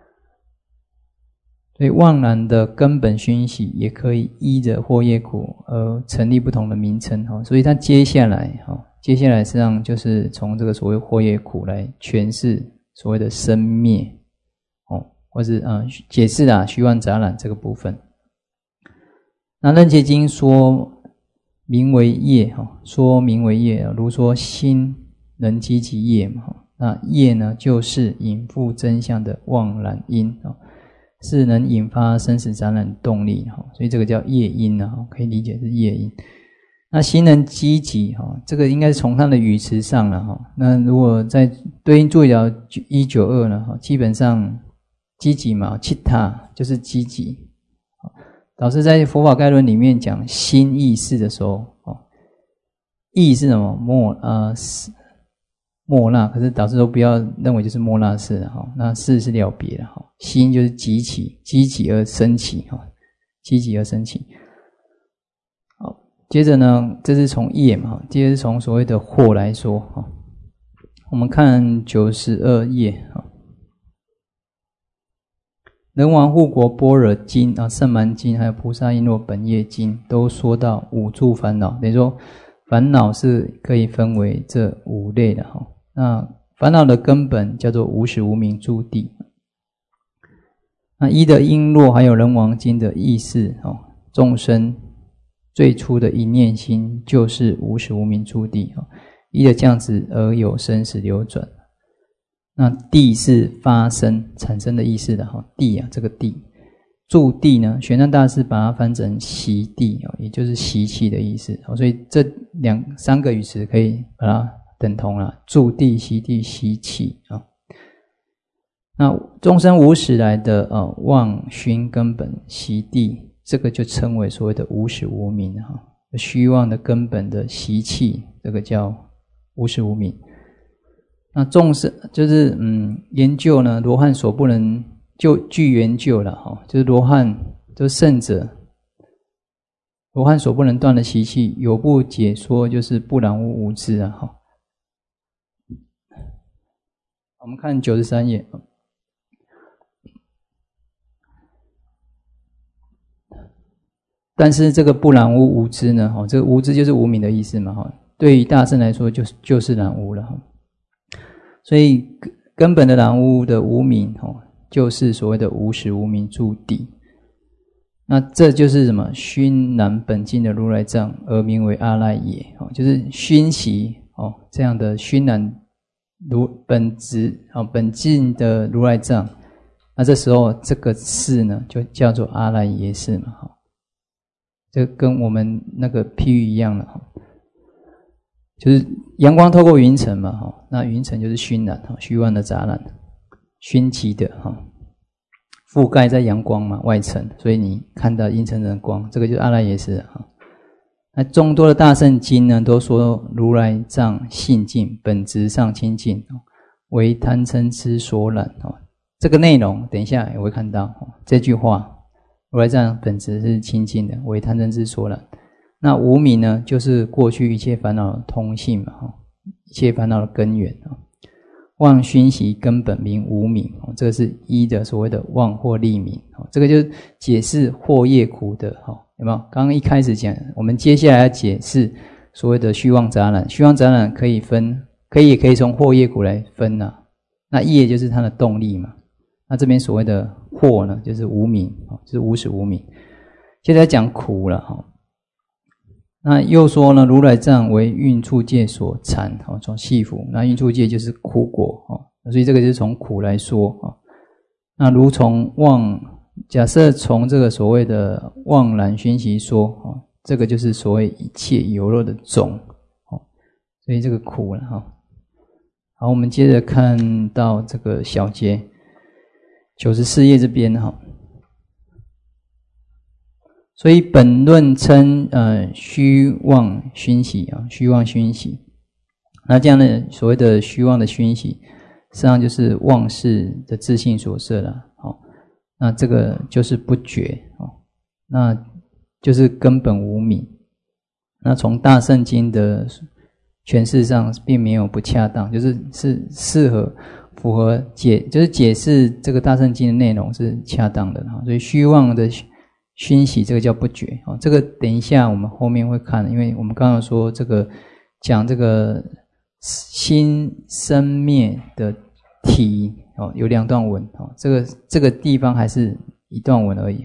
所以妄然的根本熏习也可以依着惑业苦而成立不同的名称。所以它接下来实际上就是从这个所谓惑业苦来诠释所谓的生灭或是解释虚妄杂染这个部分。那楞伽经说名为业，说名为业，如说心能积其业嘛。那业呢，就是引复真相的妄染因，是能引发生死杂染动力，所以这个叫业因，可以理解是业因。那心能积集，这个应该是从它的语词上了。那如果在对应注意到192呢，基本上积集嘛，其他就是积集。老师在佛法概论里面讲心意识的时候，意是什么？莫那，可是导师都不要认为就是莫那识的那识是了别的心就是积起而生起积起而生起。好，接着呢，这是从业嘛，接着是从所谓的惑来说我们看92页人王护国般若经圣蛮经还有菩萨璎珞本业经都说到五住烦恼，等于说烦恼是可以分为这5类的那烦恼的根本叫做无始无明诸地。那依的璎珞还有人王经的意思众生最初的一念心就是无始无明诸地依的这样子而有生死流转。那地是发生产生的意思的地这个地住地呢，玄奘大师把它翻成习地也就是习气的意思所以这3个语词可以把它等同了，住地、习地、习气那众生无始来的妄熏根本习地，这个就称为所谓的无始无明虚妄的根本的习气，这个叫无始无明。那众生就是研究呢，罗汉所不能据研究了就是罗汉就是圣者，罗汉所不能断的习气，有部解说就是不染污无知我们看93页。但是这个不染污无知呢这个无知就是无明的意思嘛对于大乘来说就是染污了所以根本的染污的无明就是所谓的无始无明诸地。那这就是什么熏染本净的如来藏而名为阿赖耶就是熏习这样的熏然本质本净的如来藏，那这时候这个事呢就叫做阿赖耶识嘛，这跟我们那个譬喻一样了，就是阳光透过云层嘛，那云层就是熏然虚妄的杂染，熏起的覆盖在阳光嘛外层，所以你看到阴沉沉的光，这个就是阿赖耶识。那众多的大圣经呢，都说如来藏性净，本质上清净，为贪嗔痴所染。这个内容等一下也会看到这句话，如来藏本质是清净的，为贪嗔痴所染。那无明呢，就是过去一切烦恼的通性嘛，一切烦恼的根源。妄熏习根本名无明，这个是一的所谓的妄或利明，这个就是解释惑业苦的，有没有？刚刚一开始讲，我们接下来要解释所谓的虚妄杂染。虚妄杂染可以分，也可以从惑业苦来分啊。那业就是它的动力嘛。那这边所谓的惑呢，就是无明，就是无始无明。接着讲苦了，那又说呢，如来藏为蕴处界所缠，从系缚。那蕴处界就是苦果，所以这个就是从苦来说。那如从妄，假设从这个所谓的妄然熏习说，这个就是所谓一切有漏的种，所以这个苦了。好，我们接着看到这个小节94页这边。所以本论称虚妄熏习，虚妄熏习。那这样的所谓的虚妄的熏习，实际上就是妄事的自性所摄了。那这个就是不觉，那就是根本无明。那从大圣经的诠释上并没有不恰当，是适合符合就是解释这个大圣经的内容是恰当的。所以虚妄的熏习这个叫不觉，这个等一下我们后面会看，因为我们刚刚说这个讲这个心生灭的体有2段文，这个地方还是1段文而已。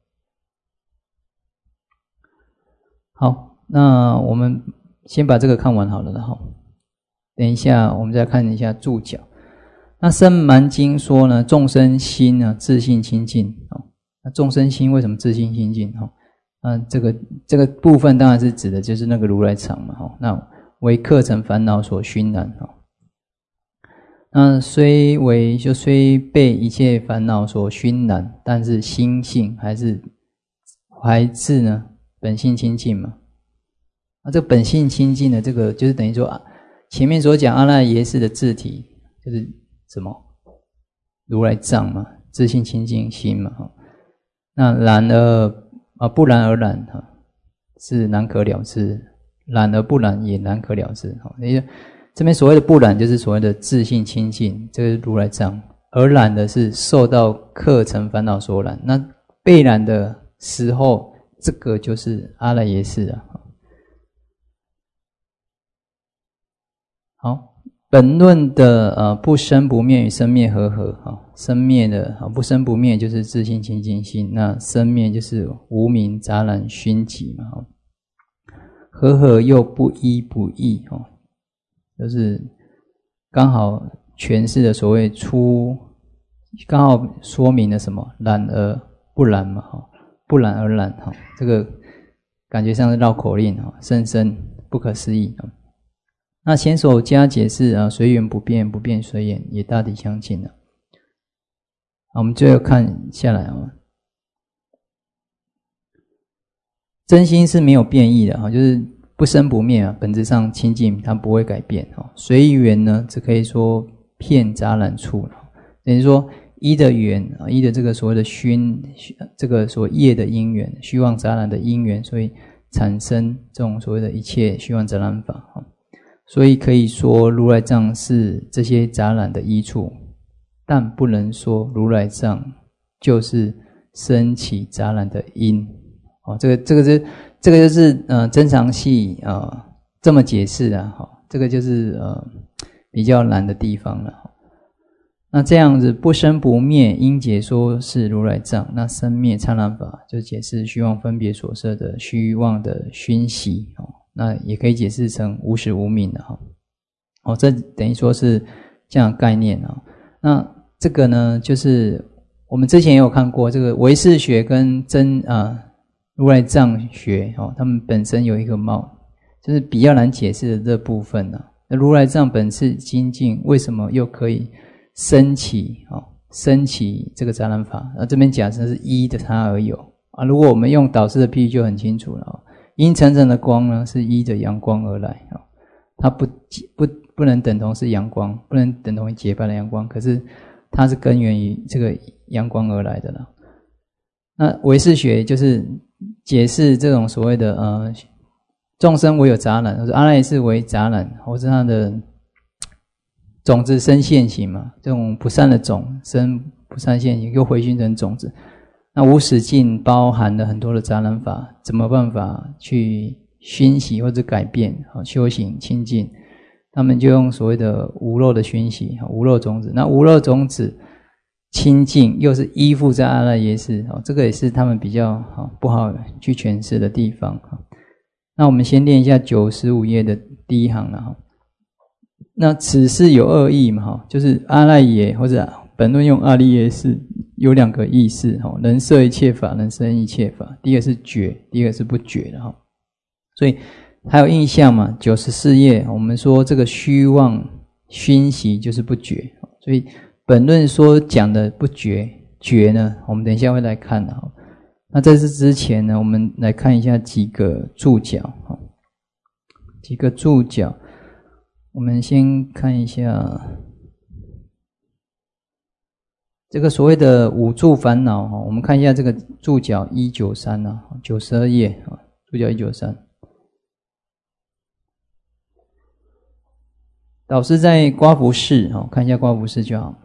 好，那我们先把这个看完好了，等一下我们再看一下注脚。那僧蛮经说呢，众生心呢自性清净。那众生心为什么自性清净？这个部分当然是指的就是那个如来藏嘛。那为客尘烦恼所熏染。那虽被一切烦恼所熏染，但是心性还是呢本性清净嘛。那这个本性清净的这个就是等于说前面所讲阿赖耶识的自体就是什么？如来藏嘛，自性清净心嘛。那然而不然而然是难可了知，然而不然也难可了知。这边所谓的不染就是所谓的自性清净，这个是如来藏，而染的是受到客尘烦恼所染。那被染的时候，这个就是阿赖耶识啊。好，本论的不生不灭与生灭和合，生灭的不生不灭就是自性清净心，那生灭就是无明杂染熏习嘛。和合又不依不异，就是刚好诠释的所谓刚好说明了什么？染而不染嘛，不染而染，这个感觉像是绕口令，深深不可思议。那前首加解释随缘不变，不变随缘，也大体相近了。我们最后看下来真心是没有变异的，就是不生不灭本质上清净，它不会改变。随缘呢，只可以说片杂染处，等于说依的缘，依的这个所谓的这个所业的因缘，虚妄杂染的因缘，所以产生这种所谓的一切虚妄杂染法。所以可以说如来藏是这些杂染的依处，但不能说如来藏就是生起杂染的因。这个就是增长系这么解释这个就是比较难的地方了。那这样子不生不灭，应解说是如来藏。那生灭刹那法就解释虚妄分别所摄的虚妄的熏习，那也可以解释成无始无明的。 这等于说是这样的概念那这个呢，就是我们之前也有看过，这个唯识学跟如来藏学他们本身有一个就是比较难解释的这部分那如来藏本是精进，为什么又可以升起这个杂染法？这边假设是一的它而有如果我们用导师的譬喻就很清楚了阴沉沉的光呢，是依着阳光而来它不能等同是阳光，不能等同于洁白的阳光，可是它是根源于这个阳光而来的了。那唯识学就是解释这种所谓的众生唯有杂染，或者阿赖耶识为杂染，或是它的种子生现行嘛，这种不善的种生不善现行，又回熏成种子。那无始境包含了很多的杂染法，怎么办法去熏习或者改变修行清净？他们就用所谓的无漏的熏习，无漏种子。那无漏种子清净又是依附在阿赖耶识，这个也是他们比较不好去诠释的地方。那我们先念一下95页的第一行了。那此事有二义嘛，就是阿赖耶或者本论用阿赖耶识有两个意思，能摄一切法，能生一切法。第一个是觉，第二个是不觉的。所以还有印象嘛，94页我们说这个虚妄熏习就是不觉，所以本论说讲的不觉，觉呢我们等一下会来看的。那在这之前呢，我们来看一下几个注脚。我们先看一下这个所谓的五住烦恼我们看一下这个注脚193 92页注脚193。导师在刮服释看一下刮服释就好。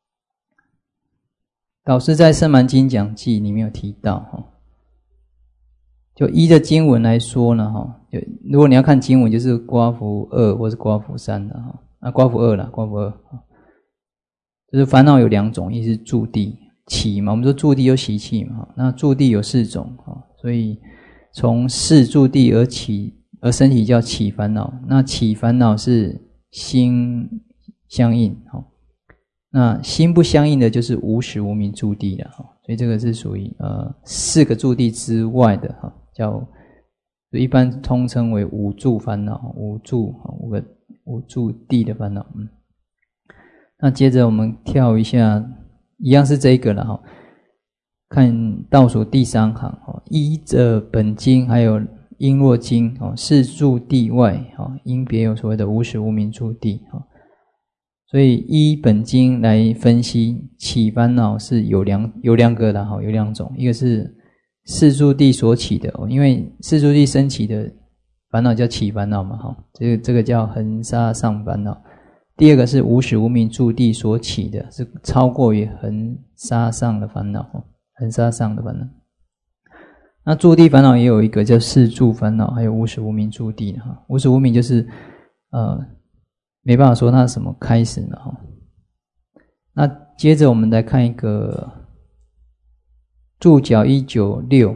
导师在圣蛮经讲记里面有提到就依着经文来说呢就如果你要看经文就是刮服2或是刮服3的刮服2啦，刮服2就是烦恼有两种，一是住地起嘛，我们说住地有习气嘛，那住地有4种所以从事住地而起而升起叫起烦恼。那起烦恼是心相应那心不相应的就是无始无明住地了所以这个是属于4个住地之外的叫一般通称为五住烦恼，五住地的烦恼。那接着我们跳一下，一样是这个了看倒数第3行依着本经还有璎珞经是住地外因别有所谓的无始无明住地所以依本经来分析起烦恼是有两个的有2种，一个是四住地所起的因为四住地升起的烦恼叫起烦恼嘛这个叫恒沙上烦恼。第二个是无始无明住地所起的，是超过于恒沙上的烦恼恒沙上的烦恼。那住地烦恼也有一个叫四住烦恼，还有无始无明住地无始无明就是没办法说它是什么开始呢那接着我们来看一个注脚196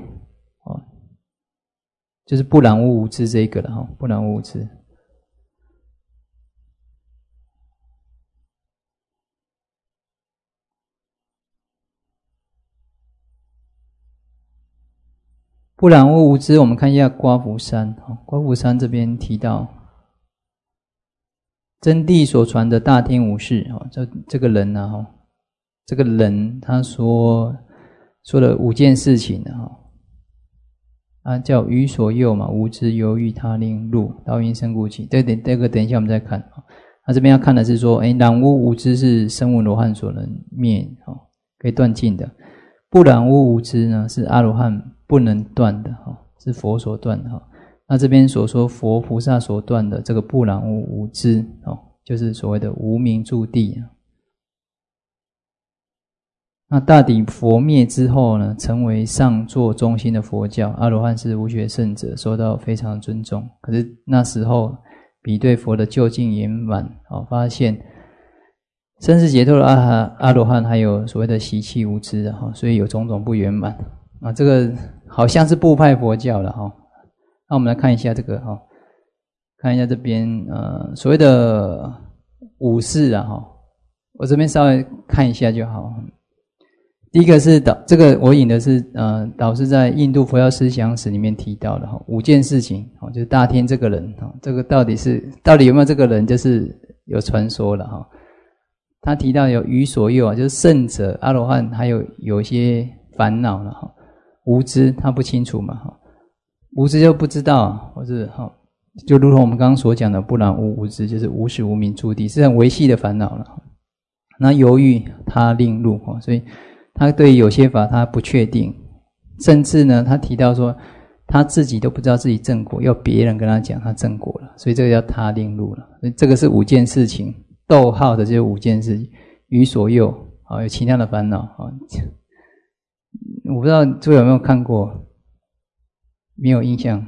就是不染污无知这个了不染污无知。不染污无知，我们看一下刮服3刮服3这边提到真谛所传的大天无事这个人这个人他说了5件事情叫于所诱嘛，无知犹豫他令入道因生故起。这个等一下我们再看这边要看的是说染污无知是声闻罗汉所能灭可以断尽的，不染污无知呢是阿罗汉不能断的是佛所断的那这边所说佛菩萨所断的这个不染污无知就是所谓的无明住地那大抵佛灭之后呢，成为上座中心的佛教，阿罗汉是无学圣者，受到非常尊重。可是那时候比对佛的究竟圆满发现生死解脱的阿罗汉还有所谓的习气无知所以有种种不圆满这个好像是部派佛教了那我们来看一下这个看一下这边所谓的五事啊哈，我这边稍微看一下就好。第一个是这个我引的是导师在印度佛教思想史里面提到的5件事情，就是大天这个人，这个到底有没有这个人，就是有传说了哈。他提到有于所诱就是圣者阿罗汉，还有一些烦恼了哈，无知他不清楚嘛哈，无知就不知道，或是就如同我们刚刚所讲的不然无知，就是无始无明诸地，是很微细的烦恼了。那犹豫他令入，所以他对有些法他不确定，甚至呢他提到说他自己都不知道自己正果，要别人跟他讲他正果了，所以这个叫他令入了。所以这个是5件事情，逗号的这5件事情，于所诱有其他的烦恼。我不知道诸位有没有看过，没有印象，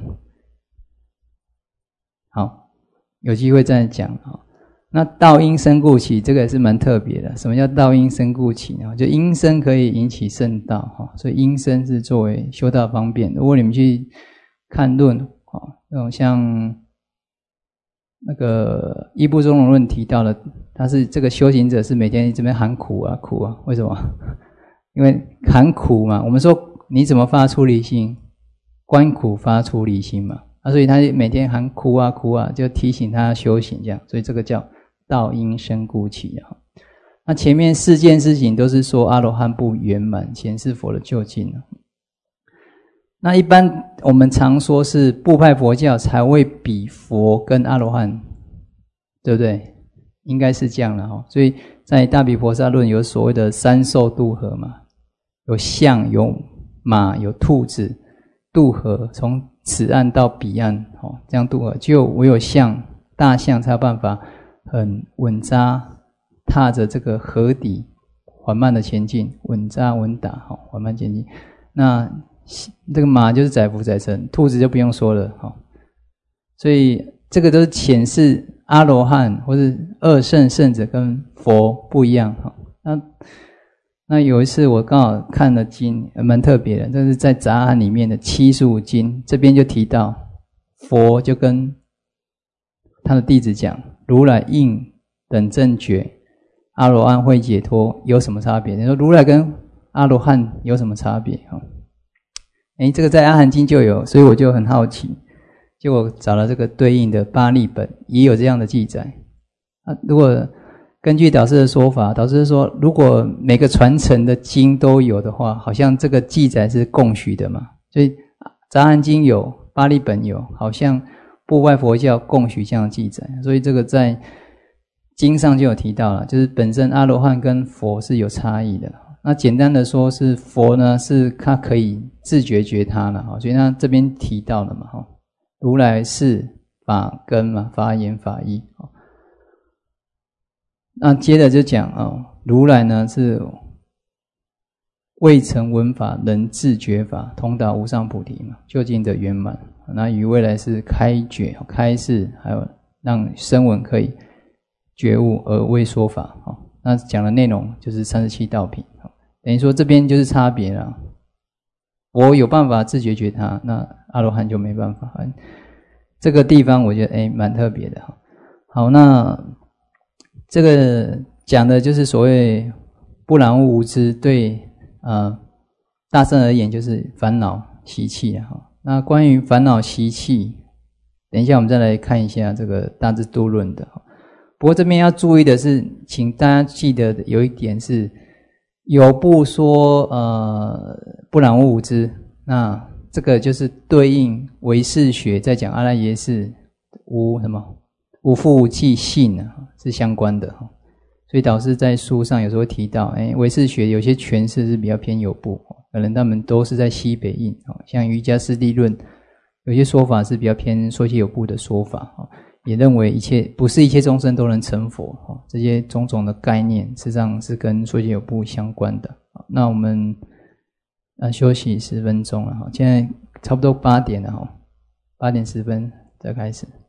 好，有机会再讲。那道因生故起，这个也是蛮特别的。什么叫道因生故起呢？就因生可以引起圣道，所以因生是作为修道方便。如果你们去看论，那种像那个一部中龙论提到的，他是这个修行者是每天这边喊苦啊苦啊，为什么？因为喊苦嘛，我们说你怎么发出离心？观苦发出离心嘛，所以他每天喊苦啊苦啊，就提醒他修行这样，所以这个叫道因生故起啊。那前面4件事情都是说阿罗汉不圆满，显示佛的究竟。那一般我们常说是部派佛教才会比佛跟阿罗汉，对不对？应该是这样了。所以在大毗婆沙论有所谓的3受渡河嘛，有象有马有兔子渡河，从此岸到彼岸这样渡河，只有唯有象大象才有办法很稳扎踏着这个河底缓慢的前进，稳扎稳打缓慢前进。那这个马就是载浮载沉，兔子就不用说了所以这个都是显示阿罗汉或是二圣圣者跟佛不一样那有一次我刚好看了经，蛮特别的，这是在杂案里面的75经，这边就提到佛就跟他的弟子讲，如来应等正觉，阿罗汉会解脱，有什么差别？你说如来跟阿罗汉有什么差别？这个在阿含经就有，所以我就很好奇，结果找了这个对应的巴利本也有这样的记载。如果根据导师的说法，导师说如果每个传承的经都有的话，好像这个记载是共许的嘛，所以杂含经有，巴利本有，好像部外佛教共许这样的记载，所以这个在经上就有提到了，就是本身阿罗汉跟佛是有差异的。那简单的说是佛呢，是他可以自觉觉他了，所以他这边提到了嘛，如来是法根嘛，法眼法义。那接着就讲如来呢是未成闻法，能自觉法，通达无上菩提嘛，究竟的圆满。那于未来是开觉、开示，还有让声闻可以觉悟而未说法。那讲的内容就是37道品，等于说这边就是差别了。我有办法自觉觉他，那阿罗汉就没办法。这个地方我觉得蛮特别的。好，那这个讲的就是所谓不染污无知，对大圣而言就是烦恼习气。那关于烦恼习气，等一下我们再来看一下这个大智度论的。不过这边要注意的是，请大家记得有一点是，有部说不染污无知，那这个就是对应唯识学在讲阿赖耶识无复无记性是相关的。所以导师在书上有时候会提到唯识学有些诠释是比较偏有部，可能他们都是在西北印，像瑜伽师地论有些说法是比较偏说些有部的说法，也认为不是一切众生都能成佛，这些种种的概念实际上是跟说些有部相关的。那我们休息10分钟了，现在差不多8点了，8点10分再开始。